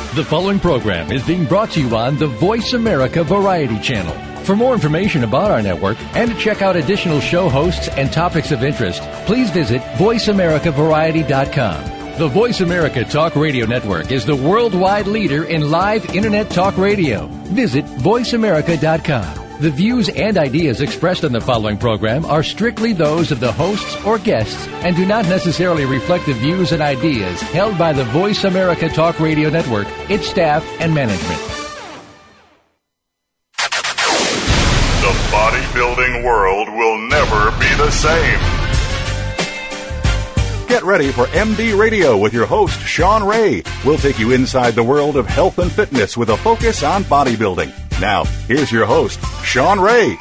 The following program is being brought to you on the Voice America Variety Channel. For more information about our network and to check out additional show hosts and topics of interest, please visit voiceamericavariety.com. The Voice America Talk Radio Network is the worldwide leader in live Internet talk radio. Visit voiceamerica.com. The views and ideas expressed on the following program are strictly those of the hosts or guests and do not necessarily reflect the views and ideas held by the Voice America Talk Radio Network, its staff, and management. The bodybuilding world will never be the same. Get ready for MD Radio with your host, Sean Ray. We'll take you inside the world of health and fitness with a focus on bodybuilding. Now, here's your host, Sean Ray.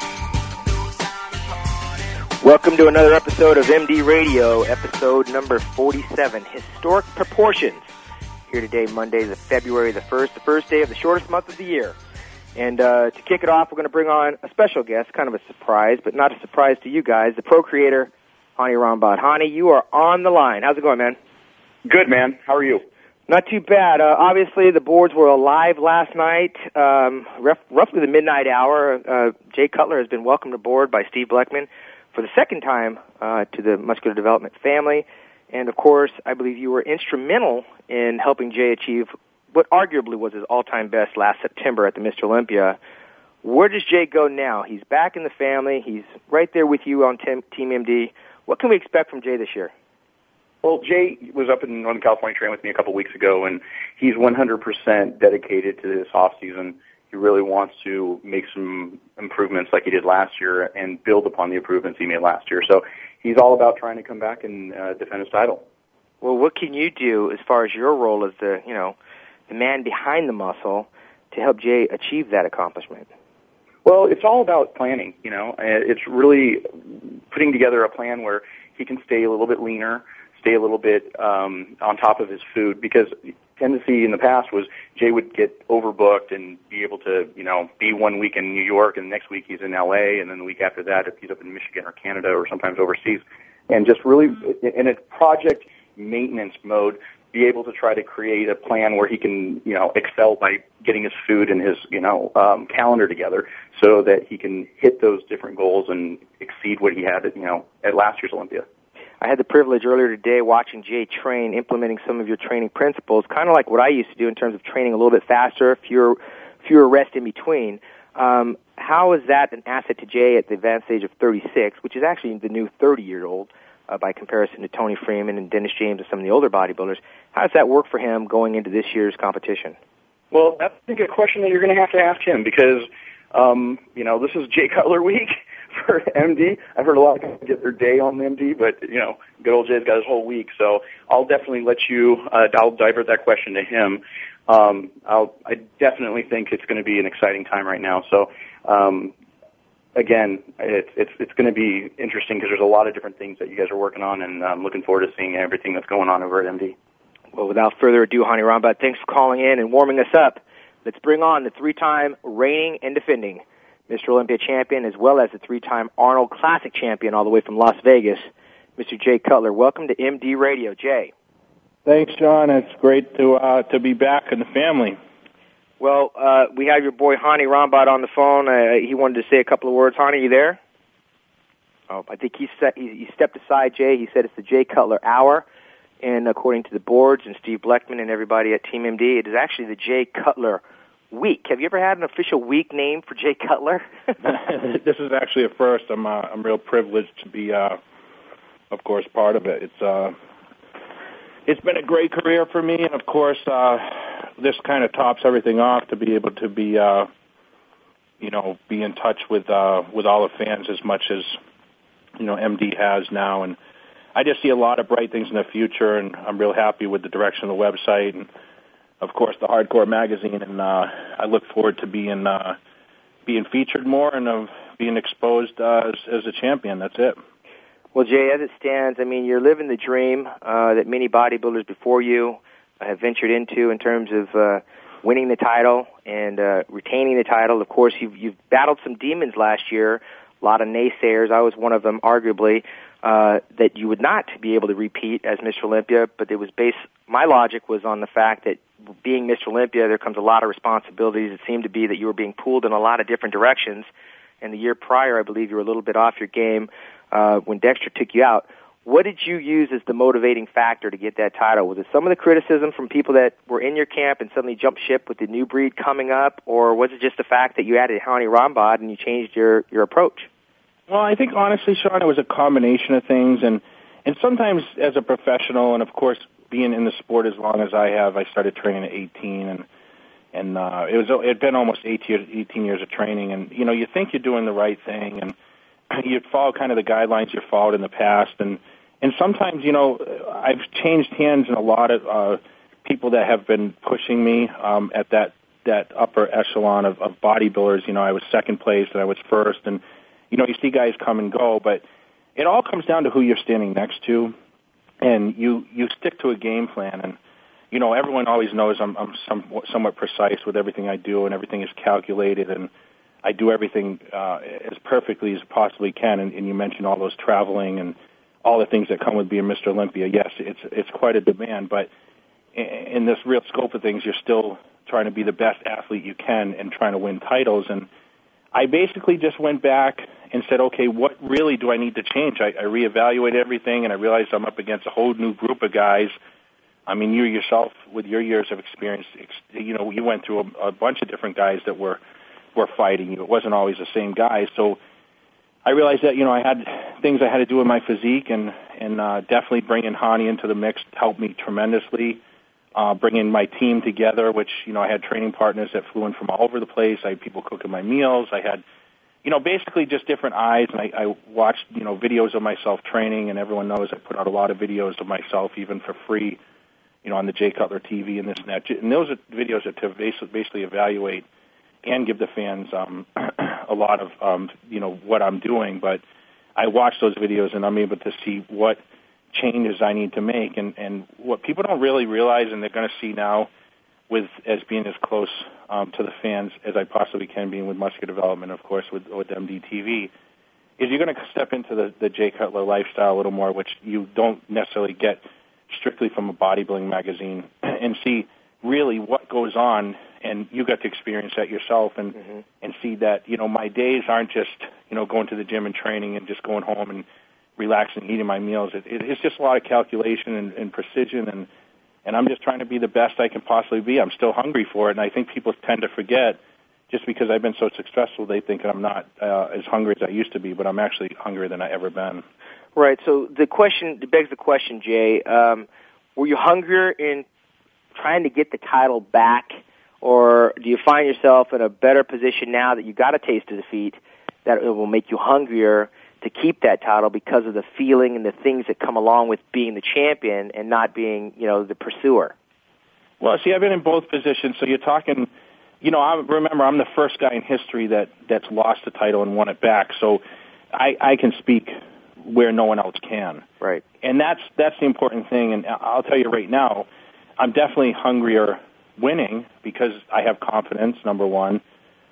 Welcome to another episode of MD Radio, episode number 47, Historic Proportions. Here today, Monday, February the 1st, the first day of the shortest month of the year. And to kick it off, we're going to bring on a special guest, kind of a surprise, but not a surprise to you guys, the Procreator, Hani Rambod. Hani, you are on the line. How's it going, man? Good, man. How are you? Not too bad. Obviously, the boards were alive last night, roughly the midnight hour. Jay Cutler has been welcomed aboard by Steve Bleckman for the second time to the Muscular Development family. And, of course, I believe you were instrumental in helping Jay achieve what arguably was his all-time best last September at the Mr. Olympia. Where does Jay go now? He's back in the family. He's right there with you on Team MD. What can we expect from Jay this year? Well, Jay was up in Northern California training with me a couple weeks ago, and he's 100% dedicated to this off-season. He really wants to make some improvements like he did last year and build upon the improvements he made last year. So he's all about trying to come back and defend his title. Well, what can you do as far as your role as the man behind the muscle to help Jay achieve that accomplishment? Well, it's all about planning, It's really putting together a plan where he can stay a little bit leaner, stay a little bit on top of his food, because the tendency in the past was Jay would get overbooked and be able to, be 1 week in New York and the next week he's in LA, and then the week after that if he's up in Michigan or Canada or sometimes overseas, and just really in a project maintenance mode, be able to try to create a plan where he can, excel by getting his food and his, calendar together so that he can hit those different goals and exceed what he had, at last year's Olympia. I had the privilege earlier today watching Jay train, implementing some of your training principles, kind of like what I used to do in terms of training a little bit faster, fewer rests in between. How is that an asset to Jay at the advanced age of 36, which is actually the new 30-year-old by comparison to Tony Freeman and Dennis James and some of the older bodybuilders? How does that work for him going into this year's competition? Well, that's I think a question that you're going to have to ask him because, this is Jay Cutler week for MD. I've heard a lot of people get their day on MD, but, good old Jay's got his whole week. So I'll definitely I'll divert that question to him. I definitely think it's going to be an exciting time right now. So, again, it's going to be interesting because there's a lot of different things that you guys are working on, and I'm looking forward to seeing everything that's going on over at MD. Well, without further ado, Hani Rambod, thanks for calling in and warming us up. Let's bring on the three-time reigning and defending Mr. Olympia champion, as well as the three-time Arnold Classic champion all the way from Las Vegas, Mr. Jay Cutler. Welcome to MD Radio. Jay. Thanks, John. It's great to be back in the family. Well, we have your boy Hani Rambod on the phone. He wanted to say a couple of words. Hani, are you there? Oh, I think he stepped aside, Jay. He said it's the Jay Cutler Hour. And according to the boards and Steve Bleckman and everybody at Team MD, it is actually the Jay Cutler Week. Have you ever had an official week name for Jay Cutler? This is actually a first. I'm real privileged to be, of course, part of it. It's been a great career for me, and of course, this kind of tops everything off to be able to be, be in touch with all the fans as much as MD has now, and I just see a lot of bright things in the future, and I'm real happy with the direction of the website and, of course, the Hardcore magazine. And I look forward to being featured more and of being exposed as a champion. That's it. Well, Jay, as it stands, I mean, you're living the dream that many bodybuilders before you have ventured into in terms of winning the title and retaining the title. Of course, you've battled some demons last year, a lot of naysayers. I was one of them, arguably, that you would not be able to repeat as Mr. Olympia, but it was my logic was on the fact that being Mr. Olympia, there comes a lot of responsibilities. It seemed to be that you were being pulled in a lot of different directions. And the year prior, I believe you were a little bit off your game when Dexter took you out. What did you use as the motivating factor to get that title? Was it some of the criticism from people that were in your camp and suddenly jumped ship with the new breed coming up, or was it just the fact that you added Hani Rambod and you changed your approach? Well, I think honestly, Sean, it was a combination of things, and sometimes as a professional, and of course being in the sport as long as I have, I started training at 18, and it had been almost 18 years of training, and you think you're doing the right thing, and you follow kind of the guidelines you followed in the past, and sometimes I've changed hands in a lot of people that have been pushing me at that upper echelon of bodybuilders. I was second place and I was first, and you see guys come and go, but it all comes down to who you're standing next to, and you stick to a game plan. And everyone always knows I'm somewhat precise with everything I do, and everything is calculated, and I do everything as perfectly as possibly can. And you mentioned all those traveling and all the things that come with being Mr. Olympia. Yes, it's quite a demand, but in this real scope of things, you're still trying to be the best athlete you can and trying to win titles. And I basically just went back and said, okay, what really do I need to change? I reevaluated everything, and I realized I'm up against a whole new group of guys. I mean, you yourself, with your years of experience, you went through a bunch of different guys that were fighting you. It wasn't always the same guys. So I realized that, I had things I had to do with my physique, and definitely bringing Hani into the mix helped me tremendously. Bringing my team together, which, I had training partners that flew in from all over the place. I had people cooking my meals. I had, basically just different eyes, and I watched, videos of myself training, and everyone knows I put out a lot of videos of myself, even for free, on the Jay Cutler TV and this and that. And those are videos that to basically evaluate and give the fans a lot of, what I'm doing. But I watch those videos, and I'm able to see what changes I need to make. And what people don't really realize, and they're going to see now as being as close to the fans as I possibly can, being with Muscular Development, of course, with MDTV, is you're going to step into the Jay Cutler lifestyle a little more, which you don't necessarily get strictly from a bodybuilding magazine, and see really what goes on. And you got to experience that yourself, and see that, my days aren't just, going to the gym and training and just going home and relaxing, eating my meals. It's just a lot of calculation and precision, and I'm just trying to be the best I can possibly be. I'm still hungry for it, and I think people tend to forget, just because I've been so successful, they think I'm not as hungry as I used to be, but I'm actually hungrier than I ever been. Right, so it begs the question, Jay, were you hungrier in trying to get the title back, or do you find yourself in a better position now that you got a taste of defeat, that it will make you hungrier to keep that title because of the feeling and the things that come along with being the champion and not being, the pursuer? Well, see, I've been in both positions, so you're talking, remember, I'm the first guy in history that's lost the title and won it back, so I can speak where no one else can. Right. And that's the important thing, and I'll tell you right now, I'm definitely hungrier winning because I have confidence, number one.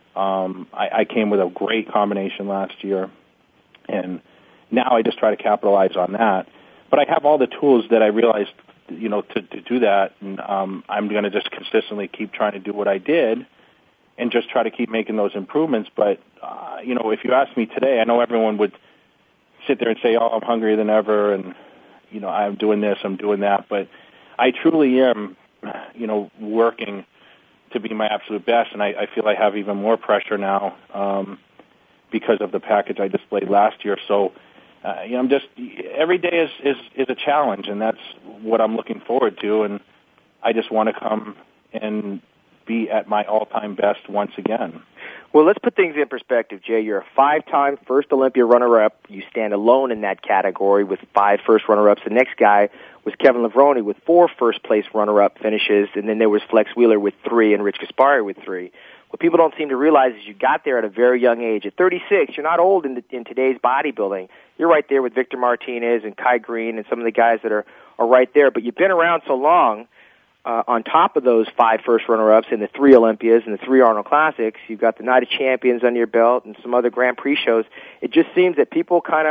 I came with a great combination last year, and now I just try to capitalize on that. But I have all the tools that I realized, to do that, and I'm going to just consistently keep trying to do what I did and just try to keep making those improvements. But, if you ask me today, I know everyone would sit there and say, oh, I'm hungrier than ever, and, I'm doing this, I'm doing that. But I truly am, working to be my absolute best, and I feel I have even more pressure now because of the package I displayed last year. So, I'm just, every day is a challenge, and that's what I'm looking forward to, and I just want to come and be at my all-time best once again. Well, let's put things in perspective, Jay. You're a 5-time first Olympia runner-up. You stand alone in that category with 5 first runner-ups. The next guy was Kevin Levrone with 4 first-place runner-up finishes, and then there was Flex Wheeler with 3 and Rich Gaspari with 3. What people don't seem to realize is you got there at a very young age. At 36, you're not old in today's bodybuilding. You're right there with Victor Martinez and Kai Green and some of the guys that are right there. But you've been around so long, on top of those 5 first runner-ups and the 3 Olympias and the 3 Arnold Classics, you've got the Night of Champions under your belt and some other Grand Prix shows. It just seems that people kind of,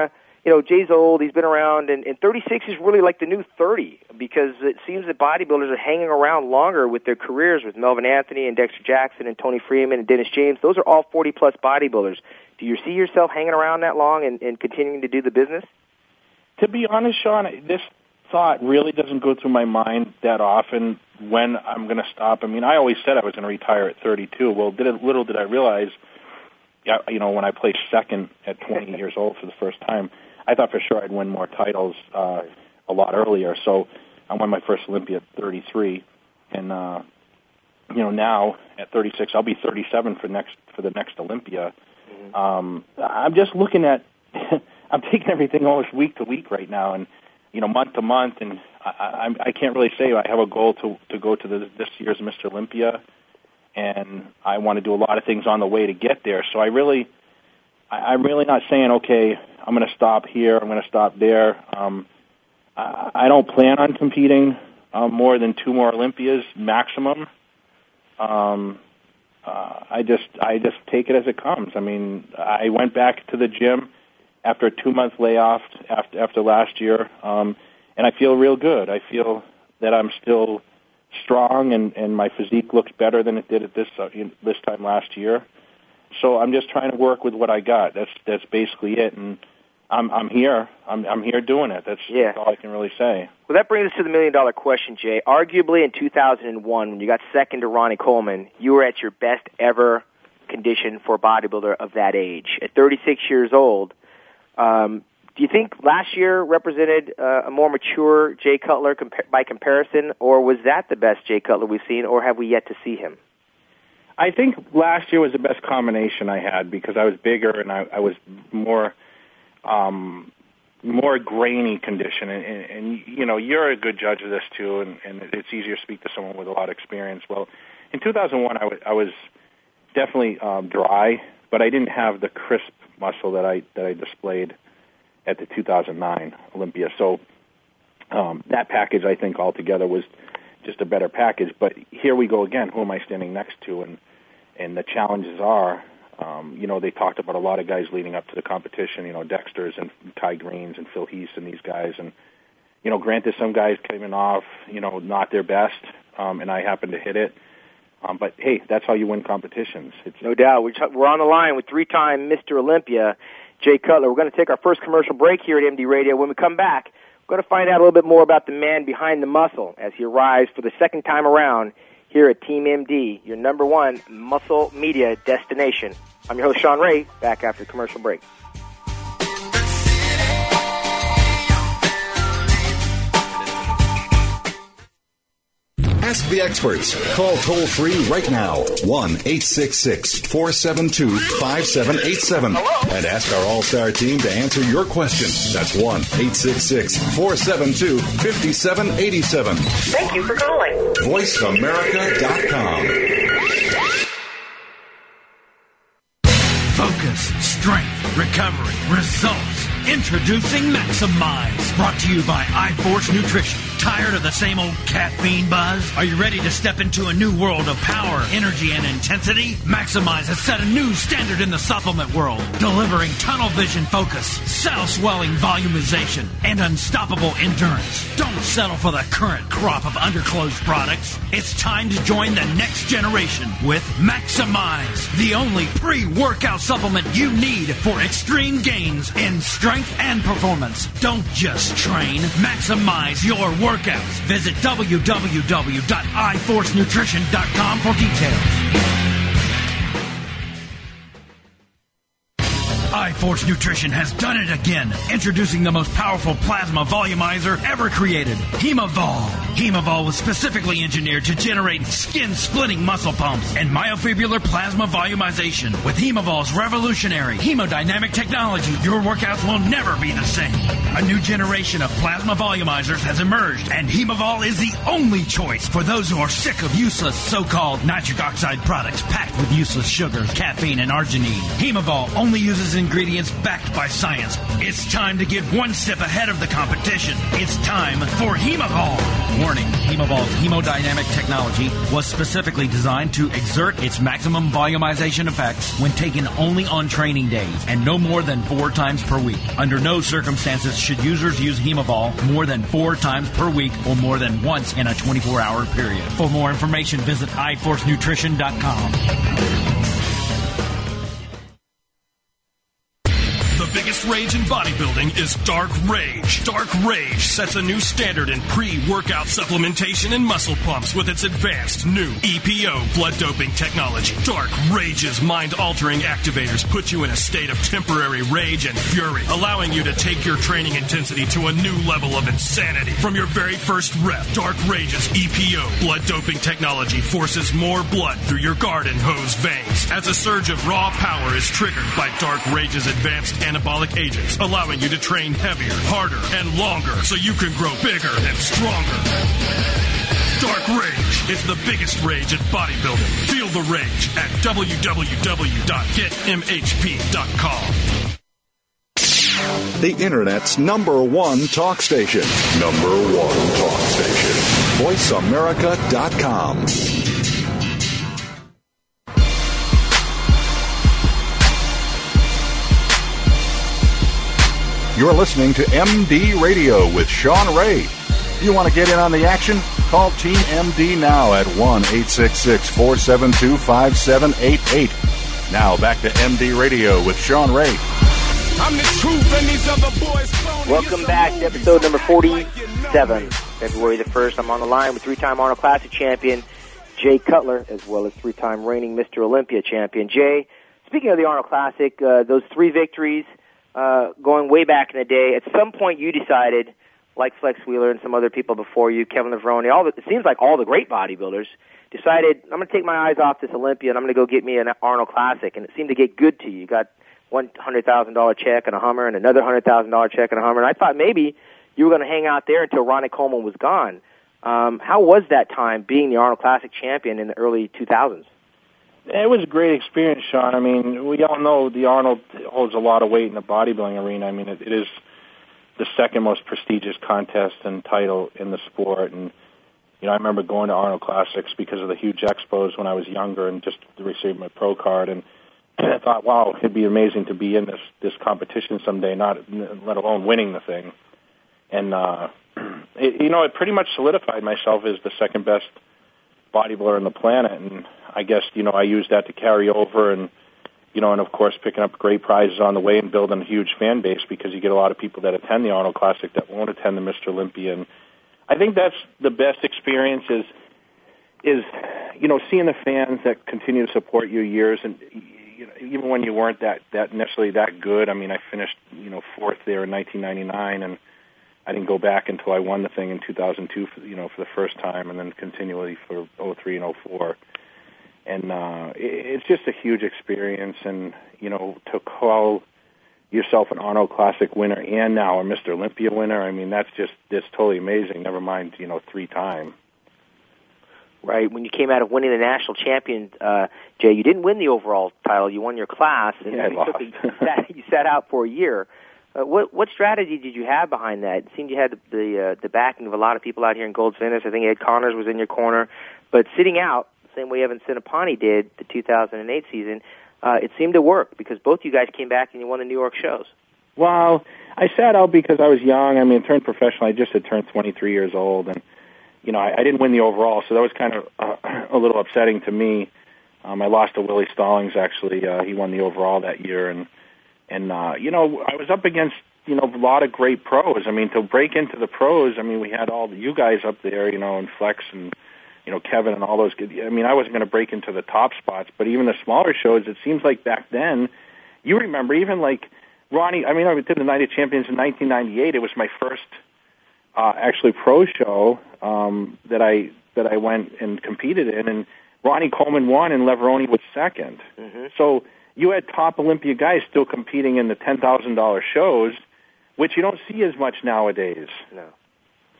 Jay's old, he's been around, and 36 is really like the new 30 because it seems that bodybuilders are hanging around longer with their careers with Melvin Anthony and Dexter Jackson and Tony Freeman and Dennis James. Those are all 40-plus bodybuilders. Do you see yourself hanging around that long and continuing to do the business? To be honest, Sean, this thought really doesn't go through my mind that often when I'm going to stop. I mean, I always said I was going to retire at 32. Well, little did I realize, when I placed second at 20 years old for the first time, I thought for sure I'd win more titles a lot earlier. So I won my first Olympia at 33, and now at 36, I'll be 37 for the next Olympia. I'm just looking at, I'm taking everything almost week to week right now, and month to month, and I can't really say I have a goal to go to this year's Mr. Olympia, and I want to do a lot of things on the way to get there. So I'm really not saying, okay, I'm going to stop here, I'm going to stop there. I don't plan on competing more than 2 more Olympias maximum. I just take it as it comes. I mean, I went back to the gym after a 2-month layoff after last year, and I feel real good. I feel that I'm still strong, and my physique looks better than it did at this time last year. So I'm just trying to work with what I got. That's basically it, and I'm here. I'm here doing it. That's all I can really say. Well, that brings us to the $1 million question, Jay. Arguably in 2001, when you got second to Ronnie Coleman, you were at your best ever condition for a bodybuilder of that age. At 36 years old, do you think last year represented a more mature Jay Cutler by comparison, or was that the best Jay Cutler we've seen, or have we yet to see him? I think last year was the best combination I had because I was bigger and I was more grainy condition. And you're a good judge of this too, and it's easier to speak to someone with a lot of experience. Well, in 2001, I was definitely dry, but I didn't have the crisp muscle that I displayed at the 2009 Olympia. So that package, I think, altogether was just a better package. But here we go again. Who am I standing next to? And the challenges are, they talked about a lot of guys leading up to the competition, Dexter's and Ty Greens and Phil Heath and these guys. And, granted, some guys came in off, not their best, and I happened to hit it. But, hey, that's how you win competitions. No doubt. We're on the line with 3-time Mr. Olympia, Jay Cutler. We're going to take our first commercial break here at MD Radio. When we come back, we're going to find out a little bit more about the man behind the muscle as he arrives for the second time around here at Team MD, your #1 muscle media destination. I'm your host, Sean Ray, back after the commercial break. Ask the experts. Call toll-free right now, 1-866-472-5787. And ask our all-star team to answer your question. That's 1-866-472-5787. Thank you for calling. VoiceAmerica.com. Focus, strength, recovery, results. Introducing Maximize. Brought to you by iForce Nutrition. Tired of the same old caffeine buzz? Are you ready to step into a new world of power, energy, and intensity? Maximize has set a new standard in the supplement world, delivering tunnel vision focus, cell swelling volumization, and unstoppable endurance. Don't settle for the current crop of underclothes products. It's time to join the next generation with Maximize, the only pre-workout supplement you need for extreme gains in strength and performance. Don't just train. Maximize your workouts. Visit www.iforcenutrition.com for details. iForce Nutrition has done it again, introducing the most powerful plasma volumizer ever created, Hemavol. Hemavol was specifically engineered to generate skin-splitting muscle pumps and myofibrillar plasma volumization. With Hemavol's revolutionary hemodynamic technology, your workouts will never be the same. A new generation of plasma volumizers has emerged, and Hemavol is the only choice for those who are sick of useless so-called nitric oxide products packed with useless sugars, caffeine, and arginine. Hemavol only uses ingredients backed by science. It's time to get one step ahead of the competition. It's time for Hemavol. Warning, Hemavol's hemodynamic technology was specifically designed to exert its maximum volumization effects when taken only on training days and no more than 4 times per week. Under no circumstances should users use Hemavol more than 4 times per week or more than once in a 24-hour period. For more information, visit iForceNutrition.com. The biggest rage in bodybuilding is Dark Rage. Dark Rage sets a new standard in pre-workout supplementation and muscle pumps with its advanced new EPO blood doping technology. Dark Rage's mind-altering activators put you in a state of temporary rage and fury, allowing you to take your training intensity to a new level of insanity. From your very first rep, Dark Rage's EPO blood doping technology forces more blood through your garden hose veins as a surge of raw power is triggered by Dark Rage's advanced anabolic agents, allowing you to train heavier, harder, and longer so you can grow bigger and stronger. Dark Rage is the biggest rage in bodybuilding. Feel the rage at www.getmhp.com. The Internet's #1 talk station. #1 talk station. VoiceAmerica.com. You're listening to MD Radio with Sean Ray. If you want to get in on the action, call Team MD now at 1-866-472-5788. Now back to MD Radio with Sean Ray. I'm the truth and these other boys. Welcome back to episode number 47, February the 1st. I'm on the line with 3-time Arnold Classic champion Jay Cutler, as well as 3-time reigning Mr. Olympia champion. Jay, speaking of the Arnold Classic, those 3 victories, going way back in the day, at some point you decided, like Flex Wheeler and some other people before you, Kevin Levrone, it seems like all the great bodybuilders decided, I'm going to take my eyes off this Olympia and I'm going to go get me an Arnold Classic. And it seemed to get good to you. You got $100,000 check and a Hummer and another $100,000 check and a Hummer. And I thought maybe you were going to hang out there until Ronnie Coleman was gone. How was that time being the Arnold Classic champion in the early 2000s? It was a great experience, Sean. I mean, we all know the Arnold holds a lot of weight in the bodybuilding arena. I mean, it is the second most prestigious contest and title in the sport. And, you know, I remember going to Arnold Classics because of the huge expos when I was younger and just received my pro card. And I thought, wow, it'd be amazing to be in this competition someday, let alone winning the thing. And, it pretty much solidified myself as the second best bodybuilder on the planet. And I guess, I used that to carry over and of course picking up great prizes on the way and building a huge fan base because you get a lot of people that attend the Arnold Classic that won't attend the Mr. Olympia. And I think that's the best experience is seeing the fans that continue to support you years and, even when you weren't that necessarily that good. I mean, I finished, 4th there in 1999 and I didn't go back until I won the thing in 2002 for the first time and then continually for 03 and 04. And it's just a huge experience, and, to call yourself an Arnold Classic winner and now a Mr. Olympia winner, I mean, that's totally amazing, never mind, 3-time. Right. When you came out of winning the national champion, Jay, you didn't win the overall title. You won your class, and yeah, I lost. You sat out for a year. What strategy did you have behind that? It seemed you had the backing of a lot of people out here in Gold's Finish. I think Ed Connors was in your corner. But sitting out, same way Evan Sinapani did the 2008 season, it seemed to work because both you guys came back and you won the New York shows. Well, I sat out because I was young. I mean, I turned professional. I just had turned 23 years old, and I didn't win the overall, so that was kind of a little upsetting to me. I lost to Willie Stallings, actually. He won the overall that year, and I was up against, a lot of great pros. I mean, to break into the pros, I mean, we had all you guys up there, and Flex and, Kevin and all those. I mean, I wasn't going to break into the top spots, but even the smaller shows, it seems like back then, you remember, even like Ronnie, I mean, I did the Night of Champions in 1998. It was my first actually pro show that I went and competed in, and Ronnie Coleman won and Levrone was second. Mm-hmm. So you had top Olympia guys still competing in the $10,000 shows, which you don't see as much nowadays. No.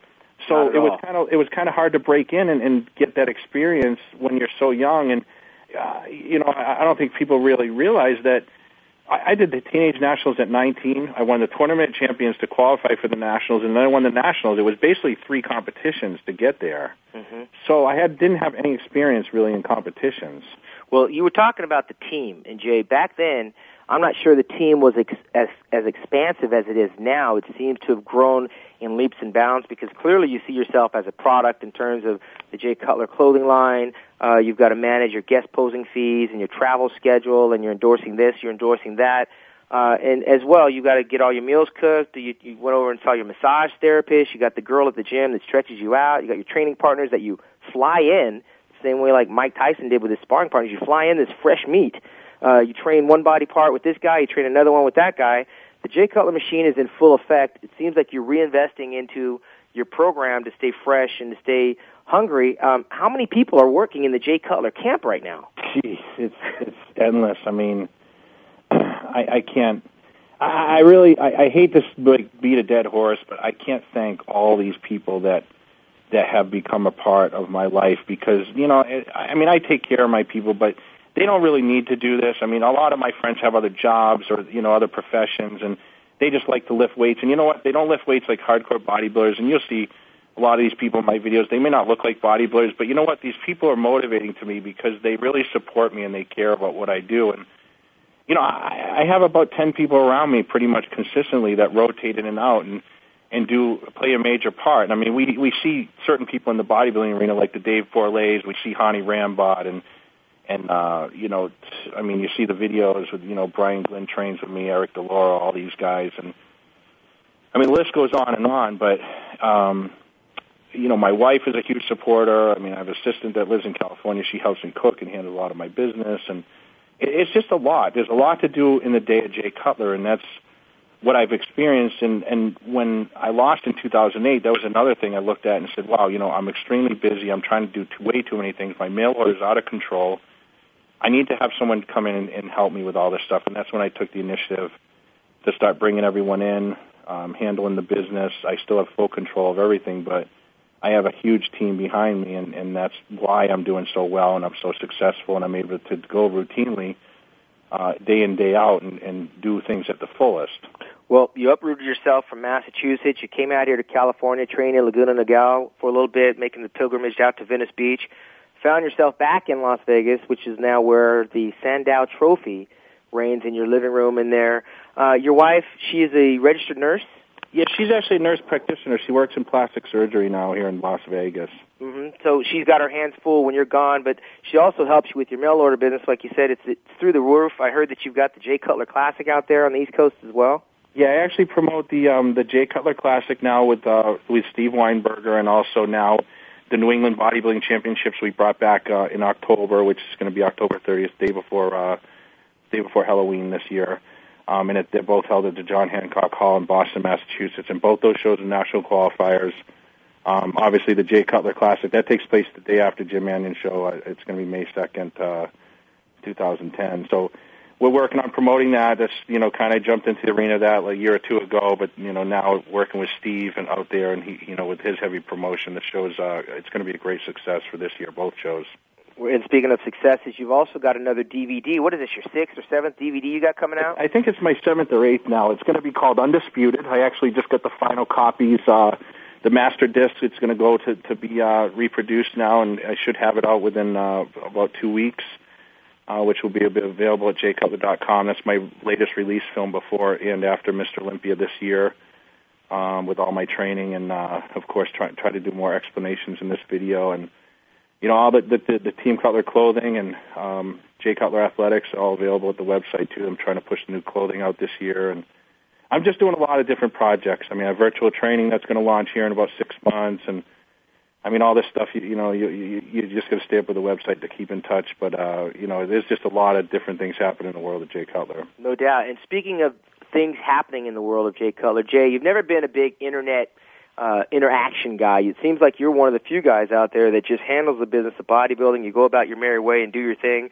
So it was kind of hard to break in and get that experience when you're so young. And I don't think people really realize that. I did the teenage nationals at 19. I won the tournament champions to qualify for the nationals, and then I won the nationals. It was basically 3 competitions to get there. Mm-hmm. So I didn't have any experience really in competitions. Well, you were talking about the team, and Jay, back then, I'm not sure the team was as expansive as it is now. It seems to have grown in leaps and bounds because clearly you see yourself as a product in terms of the Jay Cutler clothing line. You've got to manage your guest posing fees and your travel schedule, and you're endorsing this, you're endorsing that. And as well, you've got to get all your meals cooked. You went over and saw your massage therapist. You got the girl at the gym that stretches you out. You got your training partners that you fly in, the same way like Mike Tyson did with his sparring partners. You fly in this fresh meat. You train one body part with this guy, you train another one with that guy. The Jay Cutler machine is in full effect. It seems like you're reinvesting into your program to stay fresh and to stay hungry. How many people are working in the Jay Cutler camp right now? Jeez, it's endless. I mean, I can't. I really hate to beat a dead horse, but I can't thank all these people that have become a part of my life because I take care of my people, but they don't really need to do this. I mean, a lot of my friends have other jobs or, other professions, and they just like to lift weights. And you know what? They don't lift weights like hardcore bodybuilders, and you'll see a lot of these people in my videos. They may not look like bodybuilders, but you know what? These people are motivating to me because they really support me and they care about what I do. And, I have about 10 people around me pretty much consistently that rotate in and out and play a major part. I mean, we see certain people in the bodybuilding arena like the Dave Borlays, we see Hani Rambod, and you see the videos with, Brian Glynn trains with me, Eric DeLauro, all these guys. And, I mean, the list goes on, but, my wife is a huge supporter. I mean, I have an assistant that lives in California. She helps me cook and handle a lot of my business. And it's just a lot. There's a lot to do in the day of Jay Cutler, and that's what I've experienced. And when I lost in 2008, that was another thing I looked at and said, wow, I'm extremely busy. I'm trying to do way too many things. My mail order is out of control. I need to have someone come in and help me with all this stuff, and that's when I took the initiative to start bringing everyone in, handling the business. I still have full control of everything, but I have a huge team behind me, and that's why I'm doing so well and I'm so successful, and I'm able to go routinely day in, day out and do things at the fullest. Well, you uprooted yourself from Massachusetts. You came out here to California, trained in Laguna Niguel for a little bit, making the pilgrimage out to Venice Beach. Found yourself back in Las Vegas, which is now where the Sandow Trophy reigns in your living room in there. Your wife, she is a registered nurse? Yeah, she's actually a nurse practitioner. She works in plastic surgery now here in Las Vegas. Mm-hmm. So she's got her hands full when you're gone, but she also helps you with your mail order business. Like you said, it's through the roof. I heard that you've got the Jay Cutler Classic out there on the East Coast as well. Yeah, I actually promote the Jay Cutler Classic now with Steve Weinberger, and also now the New England Bodybuilding Championships we brought back in October, which is going to be October 30th, day before Halloween this year. And they're both held at the John Hancock Hall in Boston, Massachusetts. And both those shows are national qualifiers. Obviously, the Jay Cutler Classic, that takes place the day after Jim Manion's show. It's going to be May 2nd, 2010. So we're working on promoting that. That's, kind of jumped into the arena that a year or two ago, but, now working with Steve and out there, and he, with his heavy promotion, the show's, it's going to be a great success for this year, both shows. And speaking of successes, you've also got another DVD. What is this, your 6th or 7th DVD you got coming out? I think it's my 7th or 8th now. It's going to be called Undisputed. I actually just got the final copies, the master disc. It's going to go to be reproduced now, and I should have it out within about 2 weeks, which will be available at jaycutler.com. That's my latest release film before and after Mr. Olympia this year, with all my training, and, of course, try to do more explanations in this video, and all the Team Cutler clothing and Jay Cutler Athletics are all available at the website, too. I'm trying to push the new clothing out this year. And I'm just doing a lot of different projects. I mean, I have virtual training that's going to launch here in about 6 months. And, I mean, all this stuff, you just got to stay up with the website to keep in touch. But, there's just a lot of different things happening in the world of Jay Cutler. No doubt. And speaking of things happening in the world of Jay Cutler, Jay, you've never been a big internet interaction guy. It seems like you're one of the few guys out there that just handles the business of bodybuilding. You go about your merry way and do your thing.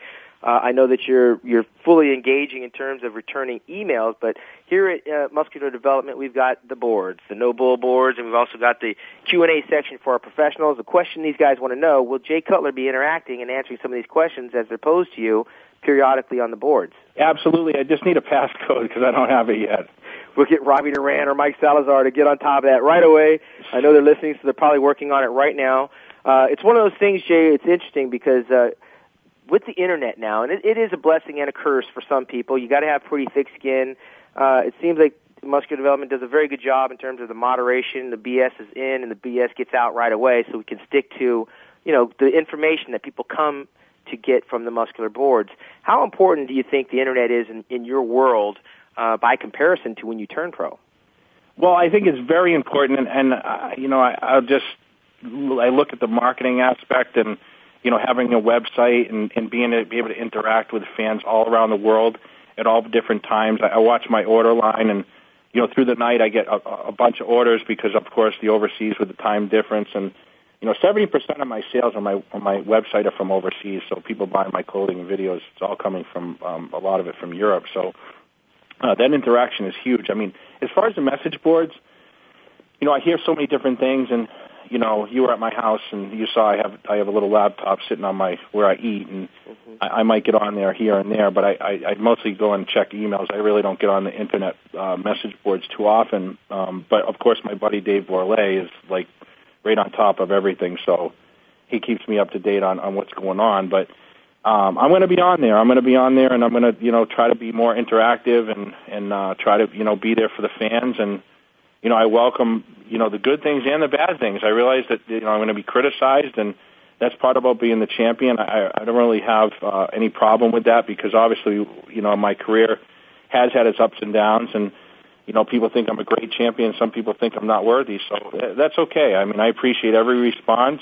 I know that you're fully engaging in terms of returning emails, but here at Muscular Development, we've got the boards, the No Bull boards, and we've also got the Q&A section for our professionals. The question these guys want to know, will Jay Cutler be interacting and answering some of these questions as they're posed to you periodically on the boards? Absolutely. I just need a passcode because I don't have it yet. We'll get Robbie Duran or Mike Salazar to get on top of that right away. I know they're listening, so they're probably working on it right now. It's one of those things, Jay, it's interesting because with the Internet now, and it is a blessing and a curse for some people, you got to have pretty thick skin. It seems like Muscular Development does a very good job in terms of the moderation. The BS is in and the BS gets out right away, so we can stick to, the information that people come to get from the Muscular boards. How important do you think the Internet is in your world by comparison to when you turn pro? Well, I think it's very important, and I look at the marketing aspect and, having a website and be able to interact with fans all around the world at all different times. I watch my order line, and, through the night I get a bunch of orders because, of course, the overseas with the time difference. And, 70% of my sales on my website are from overseas, so people buying my clothing and videos, it's all coming from a lot of it from Europe. So that interaction is huge. I mean, as far as the message boards, I hear so many different things, and you were at my house and you saw I have a little laptop sitting on where I eat, and I might get on there here and there, but I mostly go and check emails. I really don't get on the internet message boards too often. But of course, my buddy Dave Borlée is like right on top of everything, so he keeps me up to date on what's going on. But I'm going to be on there. I'm going to be on there, and I'm going to try to be more interactive and try to be there for the fans. And I welcome the good things and the bad things. I realize that I'm going to be criticized, and that's part about being the champion. I don't really have any problem with that because obviously my career has had its ups and downs, and people think I'm a great champion. Some people think I'm not worthy, so that's okay. I mean, I appreciate every response.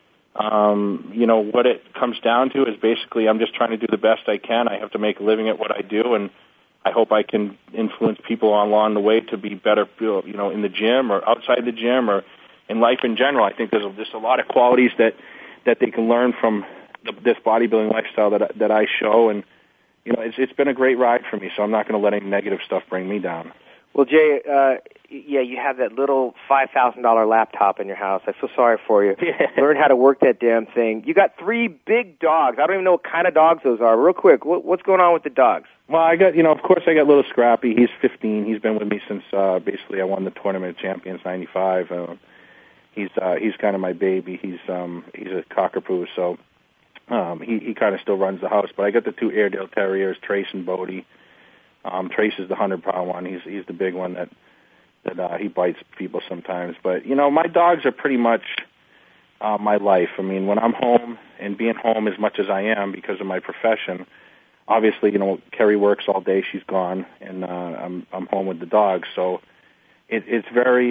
What it comes down to is basically I'm just trying to do the best I can. I have to make a living at what I do, and I hope I can influence people along the way to be better, in the gym or outside the gym or in life in general. I think there's a lot of qualities that they can learn from this bodybuilding lifestyle that I show, and it's been a great ride for me. So I'm not going to let any negative stuff bring me down. Well, Jay, you have that little $5,000 laptop in your house. I feel sorry for you. Yeah. Learn how to work that damn thing. You got 3 big dogs. I don't even know what kind of dogs those are. Real quick, what's going on with the dogs? Well, I got, of course, I got little Scrappy. He's 15. He's been with me since basically I won the Tournament of Champions '95. He's kind of my baby. He's a cockapoo, so he kind of still runs the house. But I got the 2 Airedale Terriers, Trace and Bodie. Trace is the 100-pound one. He's the big one that he bites people sometimes. But my dogs are pretty much my life. I mean, when I'm home and being home as much as I am because of my profession, obviously, Kerry works all day. She's gone, and I'm home with the dogs. So it's very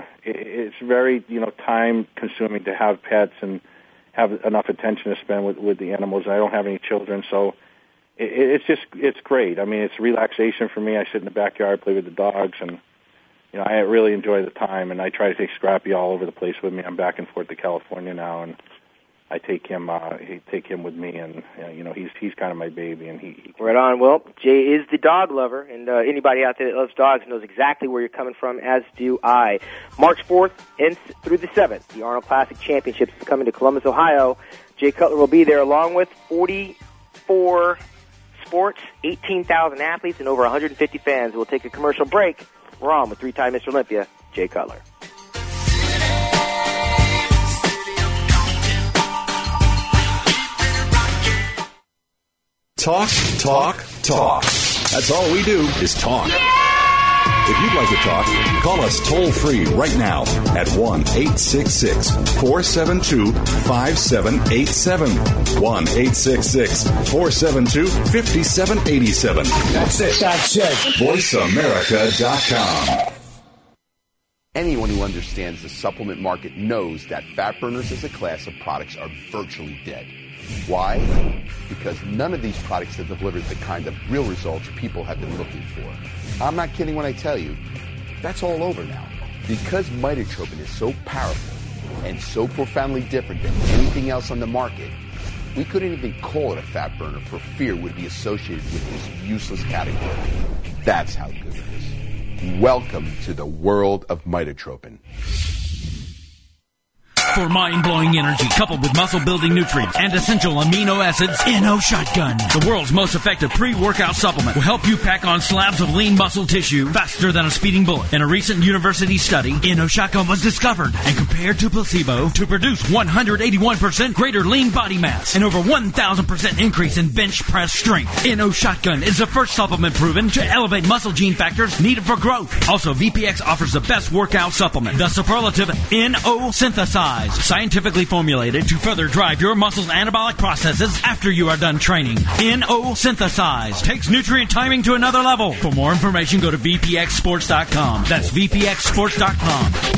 time consuming to have pets and have enough attention to spend with the animals. I don't have any children, so it's great. I mean, it's relaxation for me. I sit in the backyard, play with the dogs, and I really enjoy the time. And I try to take Scrappy all over the place with me. I'm back and forth to California now, and I take him with me, and he's kind of my baby. And he right on. Well, Jay is the dog lover, and anybody out there that loves dogs knows exactly where you're coming from, as do I. March 4th through the 7th, the Arnold Classic Championships is coming to Columbus, Ohio. Jay Cutler will be there along with 44 sports, 18,000 athletes, and over 150 fans. We'll take a commercial break. We're on with 3-time Mr. Olympia, Jay Cutler. Talk. That's all we do is talk. If you'd like to talk, call us toll-free right now at 1-866-472-5787. 1-866-472-5787. That's it. VoiceAmerica.com. Anyone who understands the supplement market knows that fat burners as a class of products are virtually dead. Why? Because none of these products have delivered the kind of real results people have been looking for. I'm not kidding when I tell you, that's all over now. Because mitotropin is so powerful and so profoundly different than anything else on the market, We couldn't even call it a fat burner for fear it would be associated with this useless category. That's how good it is. Welcome to the world of mitotropin. For mind-blowing energy coupled with muscle-building nutrients and essential amino acids, Inno Shotgun, the world's most effective pre-workout supplement, will help you pack on slabs of lean muscle tissue faster than a speeding bullet. In a recent university study, Inno Shotgun was discovered and compared to placebo to produce 181% greater lean body mass and over 1,000% increase in bench press strength. Inno Shotgun is the first supplement proven to elevate muscle gene factors needed for growth. Also, VPX offers the best workout supplement, the superlative Inno Synthesize, scientifically formulated to further drive your muscles' anabolic processes after you are done training. Inno Synthesize takes nutrient timing to another level. For more information, go to VPXSports.com. That's VPXSports.com.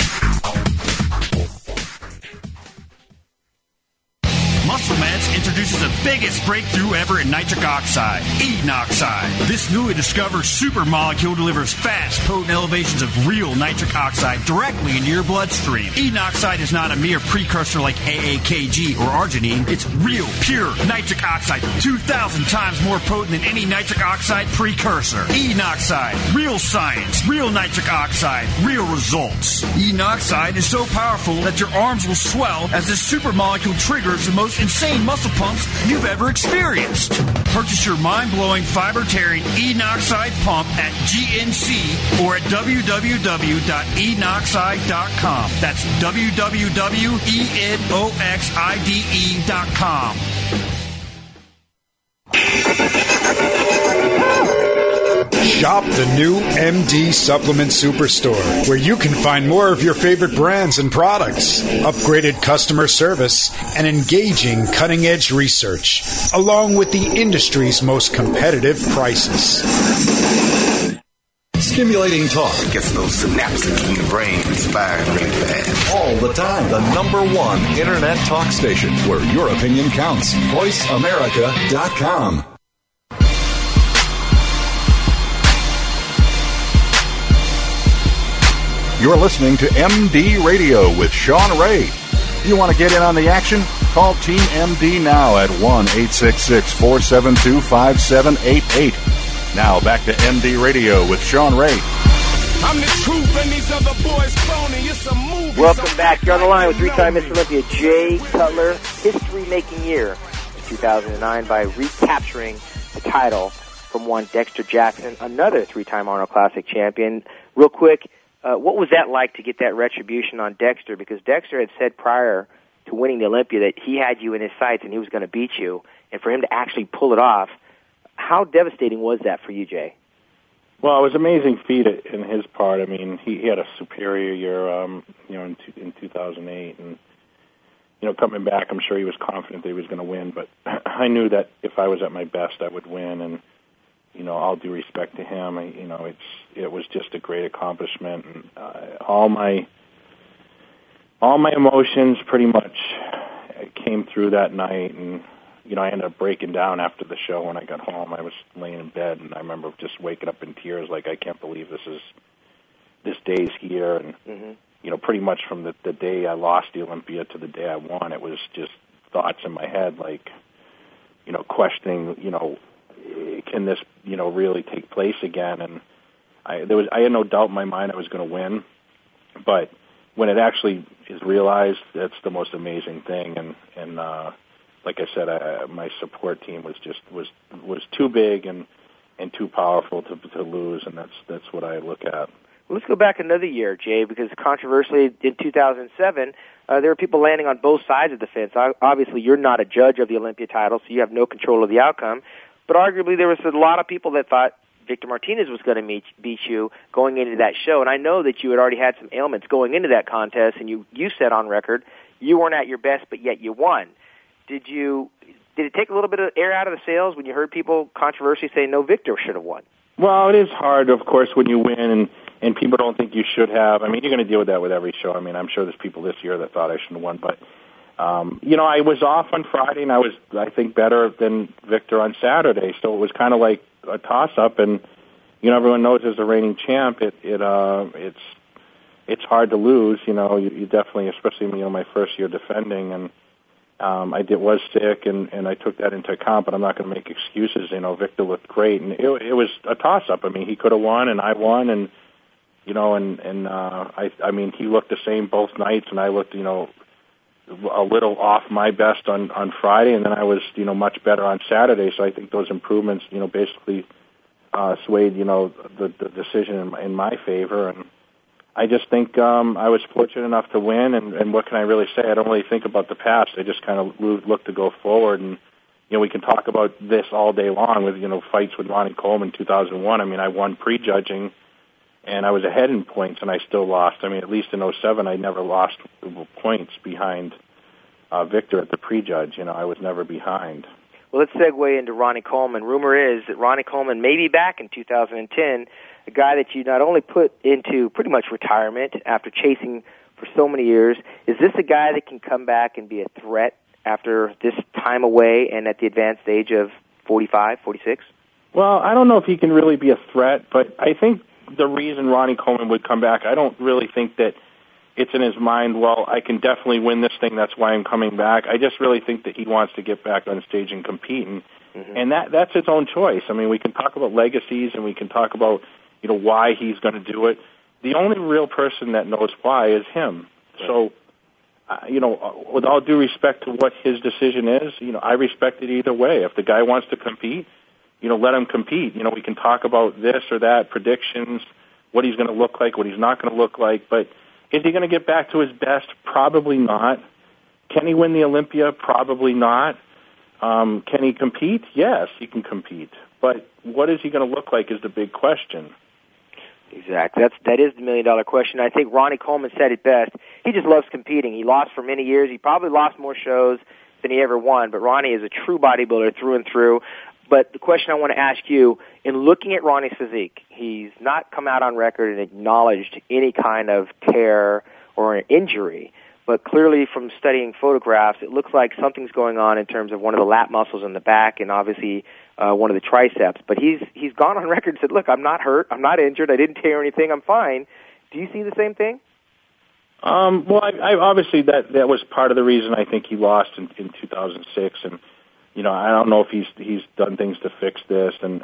Muscle Meds introduces the biggest breakthrough ever in nitric oxide, Enoxide. This newly discovered super molecule delivers fast, potent elevations of real nitric oxide directly into your bloodstream. Enoxide is not a mere precursor like AAKG or arginine. It's real, pure nitric oxide, 2,000 times more potent than any nitric oxide precursor. Enoxide, real science, real nitric oxide, real results. Enoxide is so powerful that your arms will swell as this super molecule triggers the most insane muscle pumps you've ever experienced. Purchase your mind-blowing, fiber-tearing Enoxide pump at GNC or at www.enoxide.com. That's www.enoxide.com. Shop the new MD Supplement Superstore, where you can find more of your favorite brands and products, upgraded customer service, and engaging cutting-edge research, along with the industry's most competitive prices. Stimulating talk gets those synapses in the brain firing really fast. All the time. The #1 Internet talk station where your opinion counts. VoiceAmerica.com. You're listening to MD Radio with Sean Ray. You want to get in on the action? Call Team MD now at 1-866-472-5788. Now back to MD Radio with Sean Ray. I'm the truth and these other boys phony. It's a movie. Welcome back. You're on the line with three-time Mr. Olympia Jay Cutler. History-making year in 2009 by recapturing the title from one Dexter Jackson, another three-time Arnold Classic champion. Real quick, what was that like to get that retribution on Dexter? Because Dexter had said prior to winning the Olympia that he had you in his sights and he was going to beat you. And for him to actually pull it off, how devastating was that for you, Jay? Well, it was an amazing feat in his part. I mean, he had a superior year, in 2008. And, coming back, I'm sure he was confident that he was going to win. But I knew that if I was at my best, I would win. And, all due respect to him, it was just a great accomplishment, and all my emotions pretty much came through that night. And I ended up breaking down after the show. When I got home, I was laying in bed, and I remember just waking up in tears, like I can't believe this day's here. And pretty much from the day I lost the Olympia to the day I won, it was just thoughts in my head, like questioning, can this, really take place again? And I had no doubt in my mind I was going to win, but when it actually is realized, that's the most amazing thing. And like I said, my support team was too big and too powerful to lose, and that's what I look at. Well, let's go back another year, Jay, because controversially in 2007, there were people landing on both sides of the fence. Obviously, you're not a judge of the Olympia title, so you have no control of the outcome. But arguably, there was a lot of people that thought Victor Martinez was going to beat you going into that show. And I know that you had already had some ailments going into that contest, and you said on record you weren't at your best, but yet you won. Did it take a little bit of air out of the sails when you heard people controversially say, no, Victor should have won? Well, it is hard, of course, when you win and people don't think you should have. I mean, you're going to deal with that with every show. I mean, I'm sure there's people this year that thought I shouldn't have won, but I was off on Friday, and I was, I think, better than Victor on Saturday. So it was kind of like a toss-up, and everyone knows as a reigning champ, it's hard to lose. You definitely, especially my first year defending, and was sick, and I took that into account, but I'm not going to make excuses. Victor looked great, and it was a toss-up. I mean, he could have won, and I won, and I mean, he looked the same both nights, and I looked, a little off my best on Friday, and then I was, much better on Saturday. So I think those improvements, basically swayed, the decision in my favor. And I just think I was fortunate enough to win. And what can I really say? I don't really think about the past. I just kind of look to go forward. And we can talk about this all day long with fights with Ronnie Coleman in 2001. I mean, I won prejudging, and I was ahead in points, and I still lost. I mean, at least in 2007, I never lost points behind Victor at the prejudge. I was never behind. Well, let's segue into Ronnie Coleman. Rumor is that Ronnie Coleman may be back in 2010, a guy that you not only put into pretty much retirement after chasing for so many years. Is this a guy that can come back and be a threat after this time away and at the advanced age of 45, 46? Well, I don't know if he can really be a threat, but I think the reason Ronnie Coleman would come back, I don't really think that it's in his mind, well, I can definitely win this thing, that's why I'm coming back. I just really think that he wants to get back on stage and compete, and that's his own choice. I mean, we can talk about legacies, and we can talk about, why he's going to do it. The only real person that knows why is him. Right. So, with all due respect to what his decision is, I respect it either way. If the guy wants to compete, let him compete. We can talk about this or that, predictions, what he's going to look like, what he's not going to look like. But is he going to get back to his best? Probably not. Can he win the Olympia? Probably not. Can he compete? Yes, he can compete. But what is he going to look like is the big question. Exactly. That is the million-dollar question. I think Ronnie Coleman said it best. He just loves competing. He lost for many years. He probably lost more shows than he ever won. But Ronnie is a true bodybuilder through and through. But the question I want to ask you, in looking at Ronnie's physique, he's not come out on record and acknowledged any kind of tear or an injury. But clearly from studying photographs, it looks like something's going on in terms of one of the lat muscles in the back and obviously one of the triceps. But he's gone on record and said, look, I'm not hurt, I'm not injured, I didn't tear anything, I'm fine. Do you see the same thing? Well, I obviously that was part of the reason I think he lost in 2006. And, I don't know if he's done things to fix this. And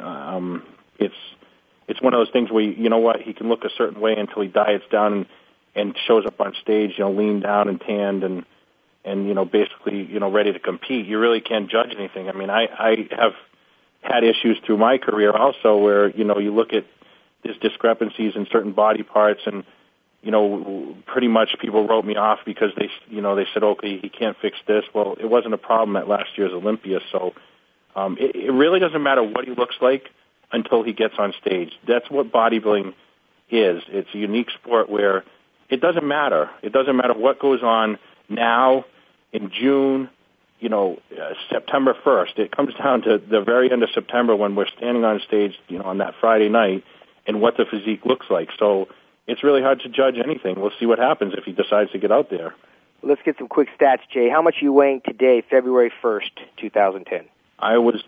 it's one of those things where, he can look a certain way until he diets down and shows up on stage, lean down and tanned and basically, ready to compete. You really can't judge anything. I mean, I have had issues through my career also where, you look at these discrepancies in certain body parts and, pretty much people wrote me off because they said, okay, he can't fix this. Well, it wasn't a problem at last year's Olympia. So it really doesn't matter what he looks like until he gets on stage. That's what bodybuilding is. It's a unique sport where it doesn't matter. It doesn't matter what goes on now in June, September 1st. It comes down to the very end of September when we're standing on stage, on that Friday night and what the physique looks like. So it's really hard to judge anything. We'll see what happens if he decides to get out there. Let's get some quick stats, Jay. How much are you weighing today, February 1st, 2010? I was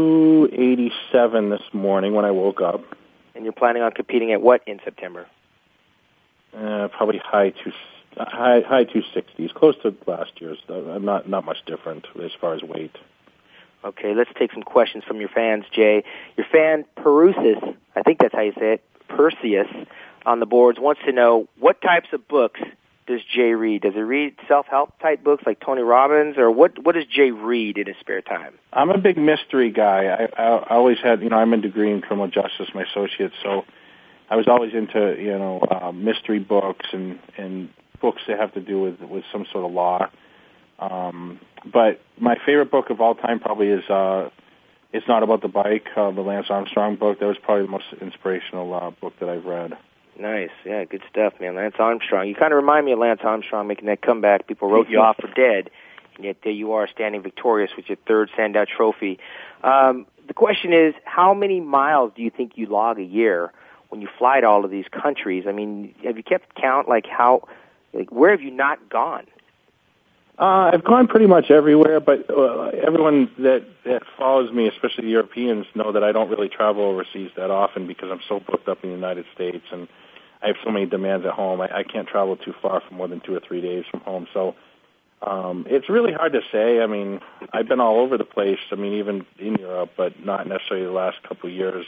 287 this morning when I woke up. And you're planning on competing at what in September? Probably high 260s, close to last year's. Not much different as far as weight. Okay, let's take some questions from your fans, Jay. Your fan, Perseus, I think that's how you say it, Perseus, on the boards, wants to know what types of books does Jay read? Does he read self-help type books like Tony Robbins, or what does Jay read in his spare time? I'm a big mystery guy. I always had, I'm a degree in criminal justice, my associate, so I was always into, mystery books and books that have to do with some sort of law. But my favorite book of all time probably is It's Not About the Bike, the Lance Armstrong book. That was probably the most inspirational book that I've read. Nice. Yeah, good stuff, man. Lance Armstrong. You kind of remind me of Lance Armstrong making that comeback. People wrote you off for dead, and yet there you are standing victorious with your third Sandow Trophy. The question is, how many miles do you think you log a year when you fly to all of these countries? I mean, have you kept count, where have you not gone? I've gone pretty much everywhere, but everyone that follows me, especially the Europeans, know that I don't really travel overseas that often because I'm so booked up in the United States, and I have so many demands at home. I can't travel too far for more than 2 or 3 days from home. So It's really hard to say. I mean, I've been all over the place. I mean, even in Europe, but not necessarily the last couple of years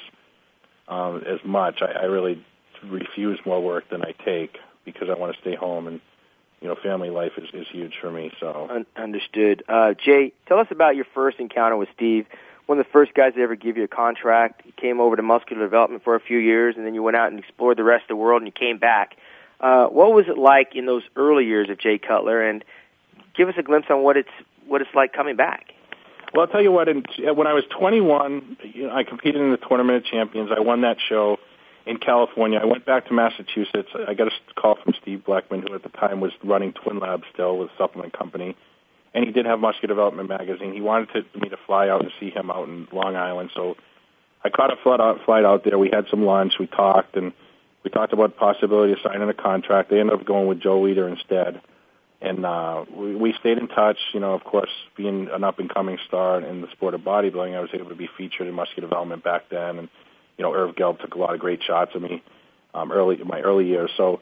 as much. I really refuse more work than I take because I want to stay home, and family life is huge for me. So understood. Jay, tell us about your first encounter with Steve. One of the first guys to ever give you a contract. You came over to Muscular Development for a few years, and then you went out and explored the rest of the world, and you came back. What was it like in those early years of Jay Cutler? And give us a glimpse on what it's like coming back. Well, I'll tell you what. When I was 21, I competed in the Tournament of Champions. I won that show in California. I went back to Massachusetts. I got a call from Steve Bleckman, who at the time was running Twin Labs still with a supplement company, and he did have Muscular Development magazine. He wanted me to fly out and see him out in Long Island, so I caught a flight out there. We had some lunch. We talked about the possibility of signing a contract. They ended up going with Joe Weider instead. And we stayed in touch. Of course, being an up-and-coming star in the sport of bodybuilding, I was able to be featured in Muscular Development back then. And, Irv Gelb took a lot of great shots at me in my early years. So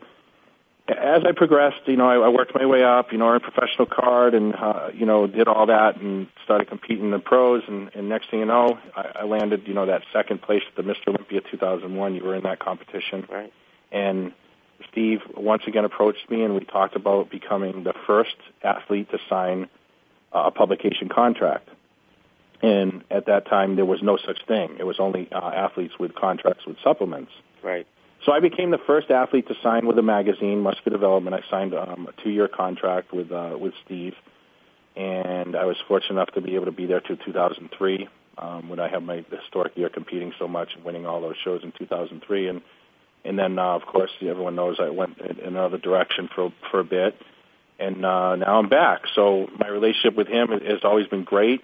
as I progressed, I worked my way up, earned a professional card and, did all that and started competing in the pros. And next thing you know, I landed, that second place at the Mr. Olympia 2001. You were in that competition. Right. And Steve once again approached me, and we talked about becoming the first athlete to sign a publication contract. And at that time, there was no such thing. It was only athletes with contracts with supplements. Right. So I became the first athlete to sign with a magazine, Muscular Development. I signed a 2-year contract with Steve, and I was fortunate enough to be able to be there till 2003 when I had my historic year competing so much and winning all those shows in 2003. And then, of course, everyone knows I went in another direction for a bit, and now I'm back. So my relationship with him has always been great.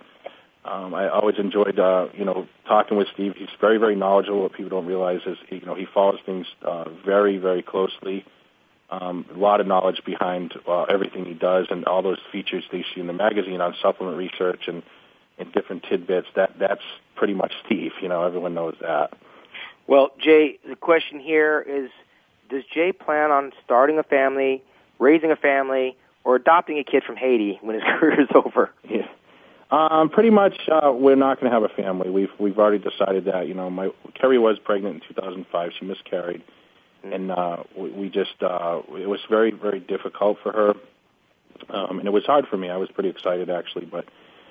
I always enjoyed, talking with Steve. He's very, very knowledgeable. What people don't realize is, he follows things very, very closely. A lot of knowledge behind everything he does, and all those features that you see in the magazine on supplement research and different tidbits. That's pretty much Steve. Everyone knows that. Well, Jay, the question here is, does Jay plan on starting a family, raising a family, or adopting a kid from Haiti when his career is over? Yeah. Pretty much, we're not going to have a family. We've already decided that. Kerry was pregnant in 2005. She miscarried, and we just it was very, very difficult for her, and it was hard for me. I was pretty excited actually, but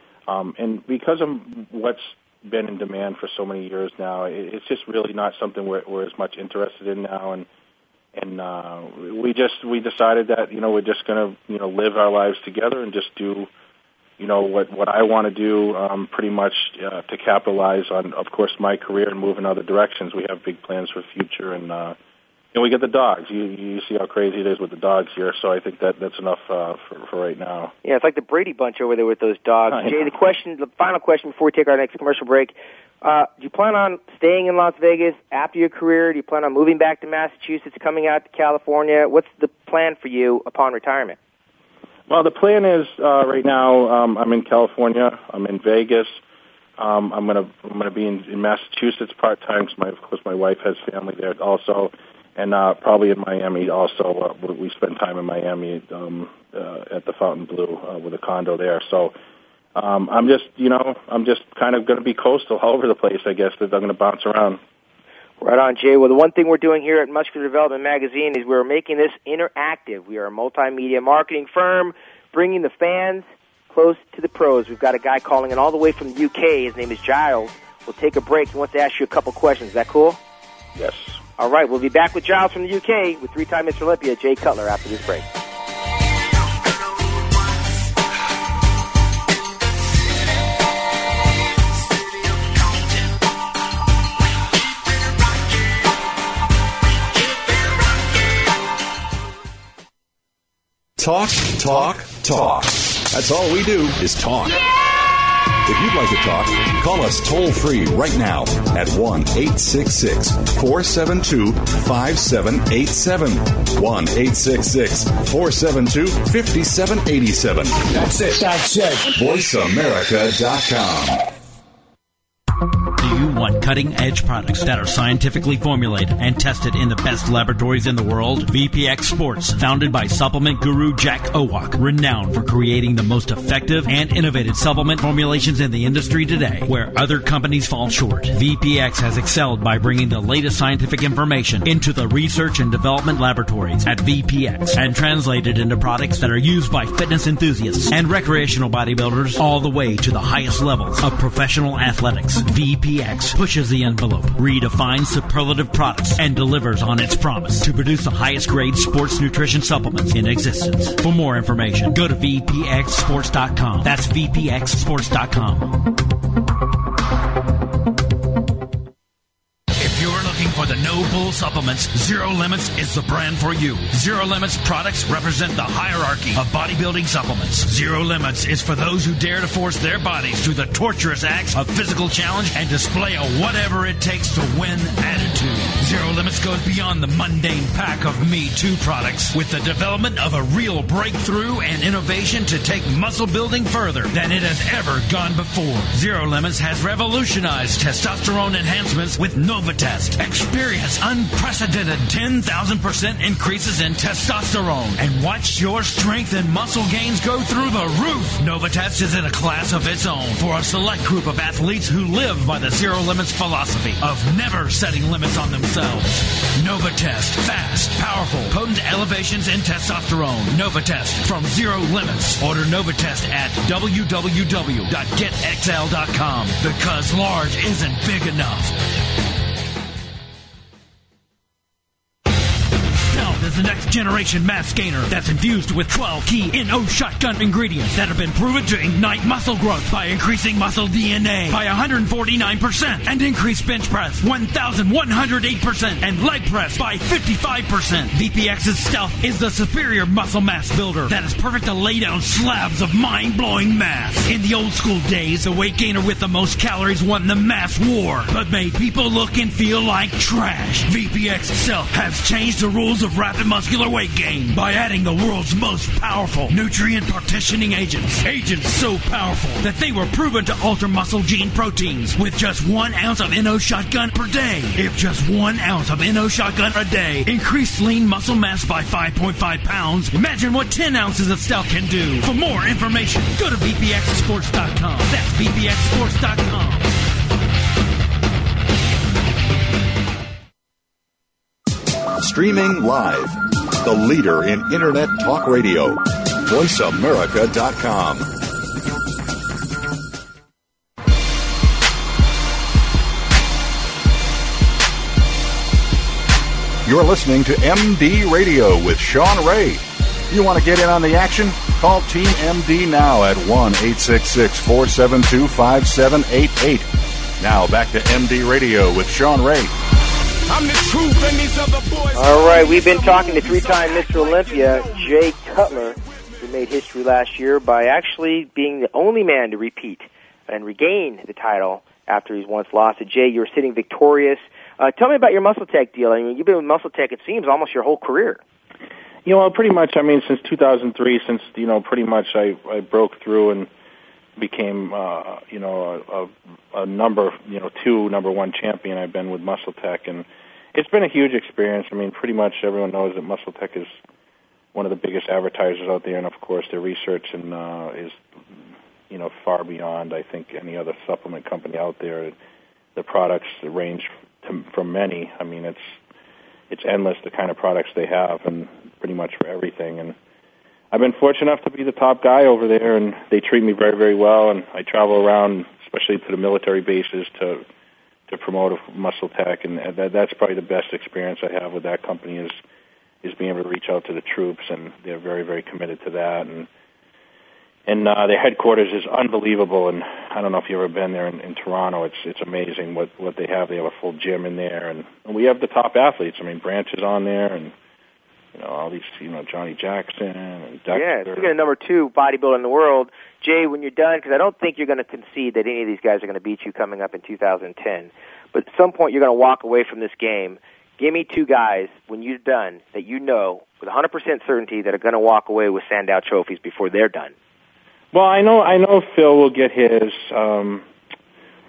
and because of what's been in demand for so many years now, it's just really not something we're as much interested in now, and we decided that we're just going to live our lives together and just do what I want to do pretty much to capitalize on, of course, my career and move in other directions. We have big plans for the future, and we get the dogs. You see how crazy it is with the dogs here, so I think that's enough for right now. Yeah, it's like the Brady Bunch over there with those dogs. Jay, the final question before we take our next commercial break. Do you plan on staying in Las Vegas after your career? Do you plan on moving back to Massachusetts, coming out to California? What's the plan for you upon retirement? Well, the plan is right now I'm in California. I'm in Vegas. I'm gonna be in Massachusetts part time because of course my wife has family there also, and probably in Miami also. We spend time in Miami at the Fontainebleau with a condo there. So I'm just kind of going to be coastal all over the place. I guess that I'm going to bounce around. Right on, Jay. Well, the one thing we're doing here at Muscular Development Magazine is we're making this interactive. We are a multimedia marketing firm bringing the fans close to the pros. We've got a guy calling in all the way from the UK. His name is Giles. We'll take a break. He wants to ask you a couple questions. Is that cool? Yes. All right. We'll be back with Giles from the UK with 3-time Mr. Olympia, Jay Cutler, after this break. Talk, talk, talk. That's all we do is talk. If you'd like to talk, call us toll-free right now at 1-866-472-5787. 1-866-472-5787. That's it. VoiceAmerica.com. Do You want cutting-edge products that are scientifically formulated and tested in the best laboratories in the world? VPX Sports, founded by supplement guru Jack Owak, renowned for creating the most effective and innovative supplement formulations in the industry today, where other companies fall short. VPX has excelled by bringing the latest scientific information into the research and development laboratories at VPX and translated into products that are used by fitness enthusiasts and recreational bodybuilders all the way to the highest levels of professional athletics. VPX pushes the envelope, redefines superlative products, and delivers on its promise to produce the highest grade sports nutrition supplements in existence. For more information, go to VPXSports.com. That's VPXSports.com. If you're looking for the no-bull supplements, Zero Limits is the brand for you. Zero Limits products represent the hierarchy of bodybuilding supplements. Zero Limits is for those who dare to force their bodies through the torturous acts of physical challenge and display a whatever it takes to win attitude. Zero Limits goes beyond the mundane pack of Me Too products with the development of a real breakthrough and innovation to take muscle building further than it has ever gone before. Zero Limits has revolutionized testosterone enhancements with Novatest. Experience unprecedented 10,000% increases in testosterone and watch your strength and muscle gains go through the roof. Novatest is in a class of its own for a select group of athletes who live by the Zero Limits philosophy of never setting limits on themselves. Novatest. Fast, powerful, potent elevations in testosterone. Novatest from Zero Limits. Order Novatest at www.getxl.com because large isn't big enough. Is the next generation mass gainer that's infused with 12 key NO shotgun ingredients that have been proven to ignite muscle growth by increasing muscle DNA by 149% and increase bench press 1,108% and leg press by 55%. VPX's Stealth is the superior muscle mass builder that is perfect to lay down slabs of mind-blowing mass. In the old school days, the weight gainer with the most calories won the mass war, but made people look and feel like trash. VPX Stealth has changed the rules of rapid muscular weight gain by adding the world's most powerful nutrient partitioning agents. Agents so powerful that they were proven to alter muscle gene proteins with just 1 ounce of NO shotgun per day. If just 1 ounce of NO shotgun a day increased lean muscle mass by 5.5 pounds, imagine what 10 ounces of Stealth can do. For more information, go to VPXSports.com. That's VPXSports.com. Streaming live, the leader in Internet talk radio, VoiceAmerica.com. You're listening to MD Radio with Sean Ray. You want to get in on the action? Call Team MD now at 1-866-472-5788. Now back to MD Radio with Sean Ray. I'm the truth, and these other boys. All right, we've been talking to three-time Mr. Olympia, Jay Cutler, who made history last year by actually being the only man to repeat and regain the title after he's once lost it. Jay, you're sitting victorious. Tell me about your Muscle Tech deal. I mean, you've been with Muscle Tech, it seems, almost your whole career. You know, pretty much, I mean, since 2003, since, you know, pretty much I broke through and became, you know, a number, you know, 2 number 1 champion. I've been with Muscle Tech, and it's been a huge experience. I mean, pretty much everyone knows that Muscle Tech is one of the biggest advertisers out there, and of course their research and is, you know, far beyond, I think, any other supplement company out there. The products range from many. I mean, it's endless, the kind of products they have, and pretty much for everything. And I've been fortunate enough to be the top guy over there, and they treat me very, very well. And I travel around, especially to the military bases, to promote Muscle Tech, and that's probably the best experience I have with that company is being able to reach out to the troops, and they're very, very committed to that. And their headquarters is unbelievable, and I don't know if you've ever been there in Toronto. It's amazing what they have. They have a full gym in there, and we have the top athletes. I mean, Branch is on there, and you know, all these, you know, Johnny Jackson and Dexter. Yeah, speaking of number 2 bodybuilder in the world, Jay, when you're done, because I don't think you're going to concede that any of these guys are going to beat you coming up in 2010, but at some point you're going to walk away from this game. Give me 2 guys, when you're done, that you know with 100% certainty that are going to walk away with Sandow trophies before they're done. Well, I know Phil will get his.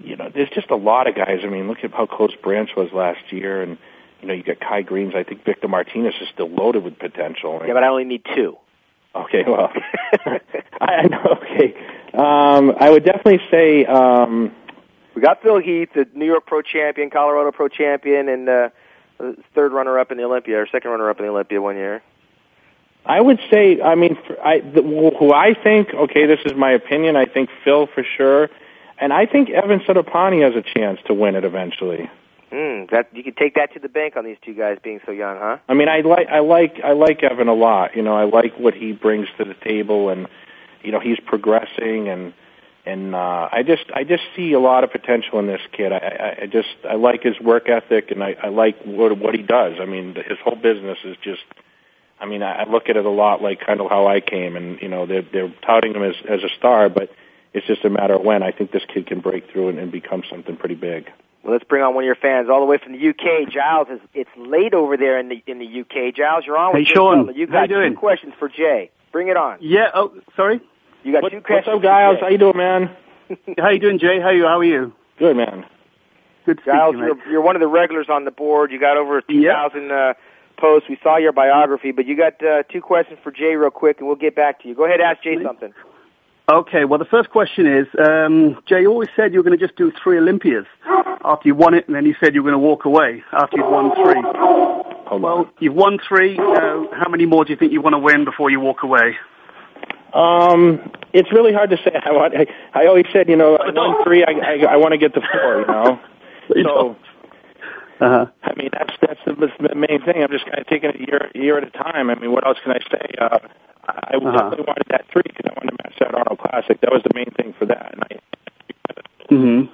there's just a lot of guys. I mean, look at how close Branch was last year, and you got Kai Greens. I think Victor Martinez is still loaded with potential. Yeah, but I only need 2. Okay, well, I know. Okay, I would definitely say we got Phil Heath, the New York Pro Champion, Colorado Pro Champion, and third runner-up in the Olympia, or second runner-up in the Olympia one year. I would say, I mean, who I think, okay, this is my opinion, I think Phil for sure, and I think Evan Sedopani has a chance to win it eventually. That you could take that to the bank on these two guys being so young, huh? I mean, I like Evan a lot. I like what he brings to the table, and he's progressing, and I just see a lot of potential in this kid. I like his work ethic, and I like what he does. I mean, his whole business is just. I mean, I look at it a lot like kind of how I came, and they're touting him as a star, but it's just a matter of when. I think this kid can break through and become something pretty big. Well, let's bring on one of your fans all the way from the UK, Giles. It's late over there in the UK. Giles, you're on with Hey, Sean. You got 2 questions for Jay. Bring it on. Yeah. Oh, sorry. You got 2 questions. What's up, Giles? How you doing, man? How you doing, Jay? How are you? Good, man. Good to Giles, see you, mate. you're one of the regulars on the board. You got over 2,000 posts. We saw your biography, but you got 2 questions for Jay real quick, and we'll get back to you. Go ahead, ask Jay something. Okay, well, the first question is, Jay, you always said you were going to just do 3 Olympias after you won it, and then you said you were going to walk away after you'd won 3. Well, you've won 3. How many more do you think you want to win before you walk away? It's really hard to say. I always said, I won 3. I want to get to 4. So. I mean, that's the main thing. I'm just kind of taking it a year at a time. I mean, what else can I say? I definitely wanted that 3 because I wanted to match that Arnold Classic. That was the main thing for that. And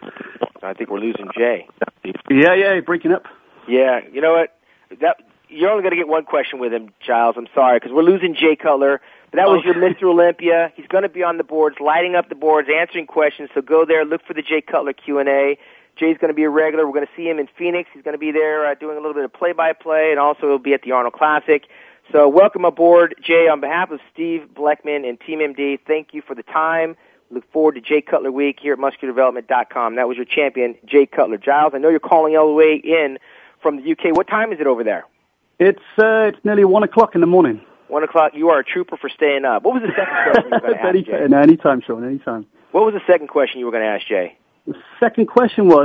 I think we're losing Jay. Yeah, breaking up. Yeah, you know what? You're only going to get 1 question with him, Giles. I'm sorry, because we're losing Jay Cutler. But that was your Mr. Olympia. He's going to be on the boards, lighting up the boards, answering questions. So go there, look for the Jay Cutler Q&A. Jay's going to be a regular. We're going to see him in Phoenix. He's going to be there doing a little bit of play-by-play, and also he'll be at the Arnold Classic. So welcome aboard, Jay. On behalf of Steve Bleckman and Team MD, thank you for the time. Look forward to Jay Cutler Week here at MuscularDevelopment.com. That was your champion, Jay Cutler. Giles, I know you're calling all the way in from the UK. What time is it over there? It's nearly 1 o'clock in the morning. 1 o'clock. You are a trooper for staying up. What was the second question you were going to ask, Jay? Anytime, Sean, anytime. What was the second question you were going to ask, Jay? The second question was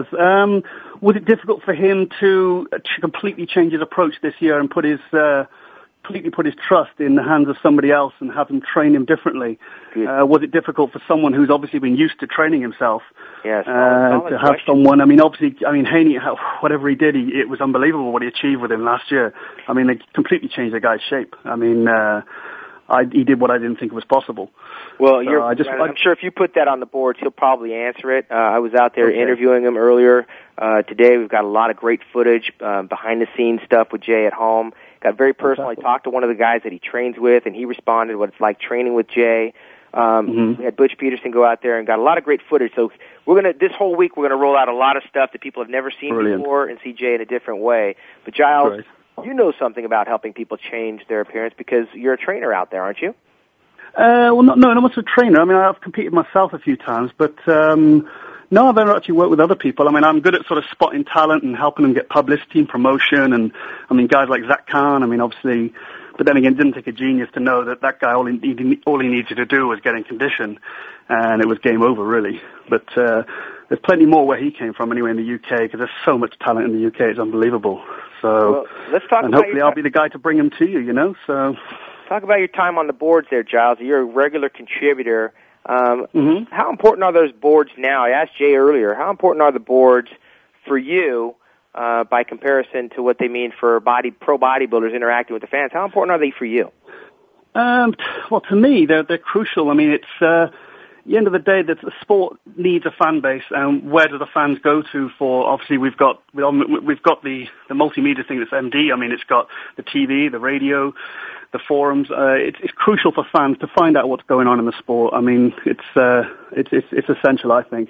it difficult for him to completely change his approach this year and completely put his trust in the hands of somebody else and have him train him differently? Was it difficult for someone who's obviously been used to training himself to have someone? I mean, Haney, whatever he did, it was unbelievable what he achieved with him last year. I mean, they completely changed the guy's shape. I mean, he did what I didn't think was possible. Well, I'm sure if you put that on the boards, he'll probably answer it. I was out there interviewing him earlier today. We've got a lot of great footage, behind-the-scenes stuff with Jay at home. Got very personal. I talked to one of the guys that he trains with, and he responded what it's like training with Jay. We had Butch Peterson go out there and got a lot of great footage. So this whole week, we're going to roll out a lot of stuff that people have never seen before and see Jay in a different way. But Giles, you know something about helping people change their appearance because you're a trainer out there, aren't you? Well, not much of a trainer. I mean, I've competed myself a few times, but no, I've never actually worked with other people. I mean, I'm good at sort of spotting talent and helping them get publicity and promotion, and I mean, guys like Zach Khan, I mean, obviously, but then again, it didn't take a genius to know that guy, all he needed to do was get in condition, and it was game over, really. But there's plenty more where he came from anyway in the UK, because there's so much talent in the UK, it's unbelievable. So, let's talk and about hopefully I'll be the guy to bring him to you, so... Talk about your time on the boards there, Giles. You're a regular contributor. How important are those boards now? I asked Jay earlier, how important are the boards for you by comparison to what they mean for pro bodybuilders interacting with the fans? How important are they for you? Well, to me, they're crucial. I mean, it's at the end of the day, that the sport needs a fan base, and where do the fans go to for? Obviously, we've got the multimedia thing that's MD. I mean, it's got the TV, the radio, the forums. It's crucial for fans to find out what's going on in the sport. I mean, it's essential, I think.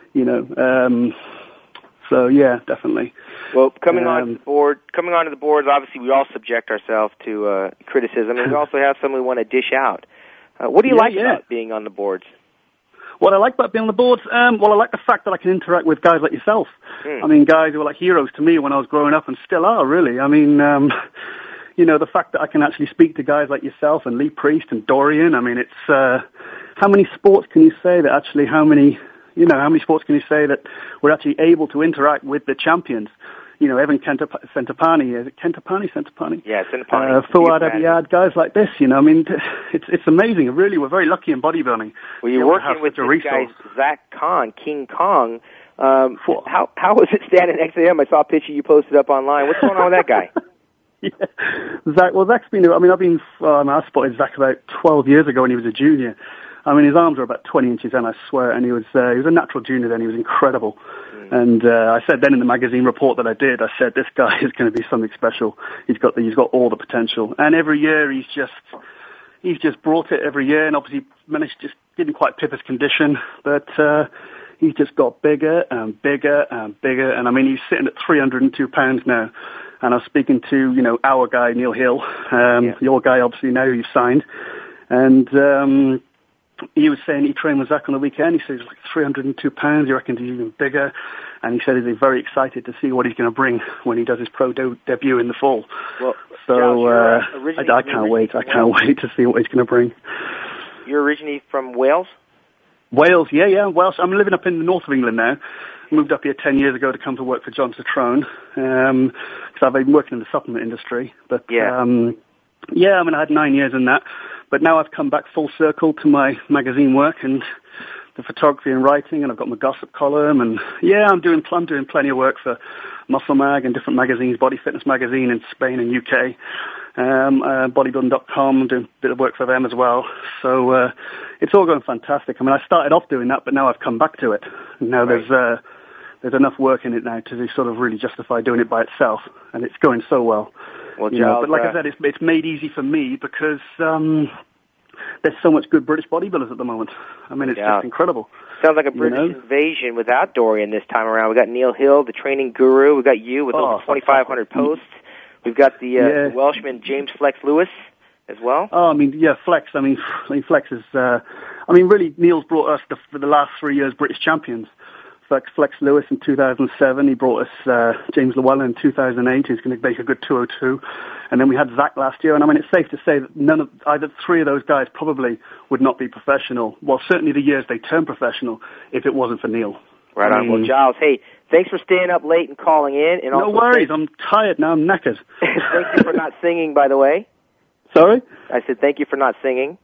So yeah, definitely. Well, coming onto the boards, obviously we all subject ourselves to criticism, and we also have some we want to dish out. What do you like about being on the boards? What I like about being on the boards, well, I like the fact that I can interact with guys like yourself. I mean, guys who were like heroes to me when I was growing up and still are, really. I mean, you know, the fact that I can actually speak to guys like yourself and Lee Priest and Dorian. I mean, it's, how many sports can you say that actually, how many sports can you say that we're actually able to interact with the champions? You know, Evan Centopani, is it Centopani? Yeah, Centopani. Fuad Abiyad, guys like this, you know, I mean, it's amazing. Really, we're very lucky in bodybuilding. Well, you're working with this guy, Zach Khan, King Kong. How was it standing next to him? I saw a picture you posted up online. What's going on with that guy? Zach's been, I spotted Zach about 12 years ago when he was a junior. I mean, his arms were about 20 inches in, I swear, and he was a natural junior then. He was incredible. And I said then in the magazine report that I did, I said, this guy is going to be something special. He's got all the potential. And every year he's just brought it every year, and obviously didn't quite pip his condition, but he's just got bigger and bigger and bigger. And I mean, he's sitting at 302 pounds now. And I was speaking to, you know, our guy, Neil Hill, your guy, obviously, now you've signed. And he was saying he trained with Zach on the weekend. He said he's like 302 pounds. He reckons he's even bigger. And he said he's very excited to see what he's going to bring when he does his pro debut in the fall. Well, so I can't wait. I can't wait to see what he's going to bring. You're originally from Wales? Wales, yeah, Wales. I'm living up in the north of England now. Moved up here 10 years ago to come to work for John Citrone, because I've been working in the supplement industry. But I mean, I had 9 years in that. But now I've come back full circle to my magazine work and the photography and writing, and I've got my gossip column, and I'm doing plenty of work for Muscle Mag and different magazines, Body Fitness Magazine in Spain and UK, bodybuilding.com, I'm doing a bit of work for them as well. So it's all going fantastic. I mean, I started off doing that, but now I've come back to it. And now there's enough work in it now to sort of really justify doing it by itself, and it's going so well. Well, Giles, but like I said, it's made easy for me because there's so much good British bodybuilders at the moment. I mean, it's just incredible. Sounds like a British invasion without Dorian this time around. We got Neil Hill, the training guru. We got you with over 2,500 posts. We've got the Welshman James Flex Lewis as well. Oh, I mean, Flex. I mean, Flex is. Really, Neil's brought us for the last 3 years British champions. Flex Lewis in 2007. He brought us James Llewellyn in 2008. Who's going to make a good 202. And then we had Zach last year. And I mean, it's safe to say that either three of those guys probably would not be professional. Well, certainly the years they turned professional if it wasn't for Neil. Right on. Well, Giles, hey, thanks for staying up late and calling in. And no worries. I'm tired now. I'm knackered. Thank you for not singing, by the way. Sorry? I said thank you for not singing.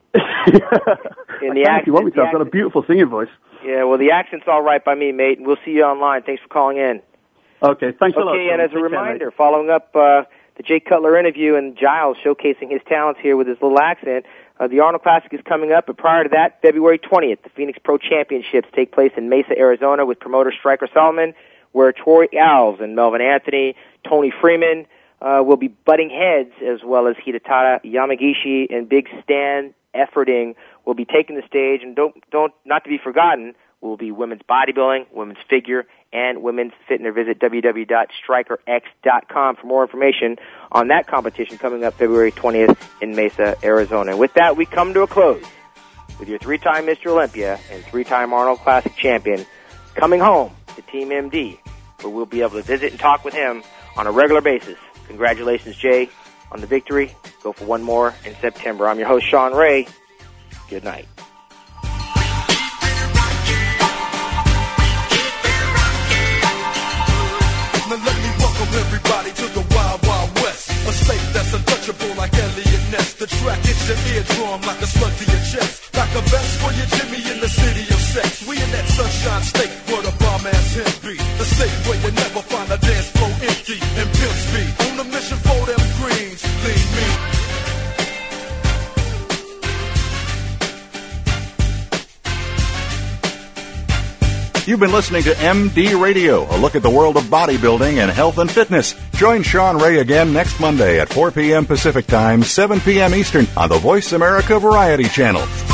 In the accent, you want me to? I've got a beautiful singing voice. Yeah, well, the accent's all right by me, mate. We'll see you online. Thanks for calling in. Okay, thanks a lot. Okay, and as a reminder, following up the Jay Cutler interview and Giles showcasing his talents here with his little accent, the Arnold Classic is coming up, but prior to that, February 20th, the Phoenix Pro Championships take place in Mesa, Arizona with promoter Stryker Solomon, where Troy Alves and Melvin Anthony, Tony Freeman will be butting heads, as well as Hidetada Yamagishi and Big Stan Efferding will be taking the stage, and don't not to be forgotten, will be women's bodybuilding, women's figure, and women's fitness. Visit www.strikerx.com for more information on that competition coming up February 20th in Mesa, Arizona. With that, we come to a close with your three-time Mr. Olympia and three-time Arnold Classic champion coming home to Team MD, where we'll be able to visit and talk with him on a regular basis. Congratulations, Jay, on the victory. Go for one more in September. I'm your host, Sean Ray. Good night. Now let me welcome everybody to the Wild Wild West, a state that's untouchable like Elliot Ness. The track hits your eardrum like a slug to your chest, like a vest for your Jimmy in the city of sex. We in that sunshine state where the bomb ass him be, the state where you never find a dance floor empty and pimp speed. On a mission for them greens, lean me. You've been listening to MD Radio, a look at the world of bodybuilding and health and fitness. Join Sean Ray again next Monday at 4 p.m. Pacific Time, 7 p.m. Eastern on the Voice America Variety Channel.